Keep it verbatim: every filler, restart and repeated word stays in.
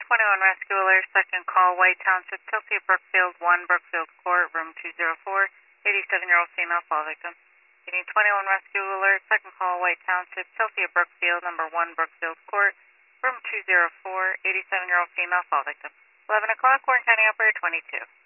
twenty-one Rescue Alert, second call, White Township, Chelsea Brookfield, one Brookfield Court, room two oh four, eighty-seven-year-old female fall victim. Unit twenty-one Rescue Alert, second call, White Township, Chelsea Brookfield, number one Brookfield Court, room two oh four, eighty-seven-year-old female fall victim. eleven o'clock, Warren County Operator twenty-two.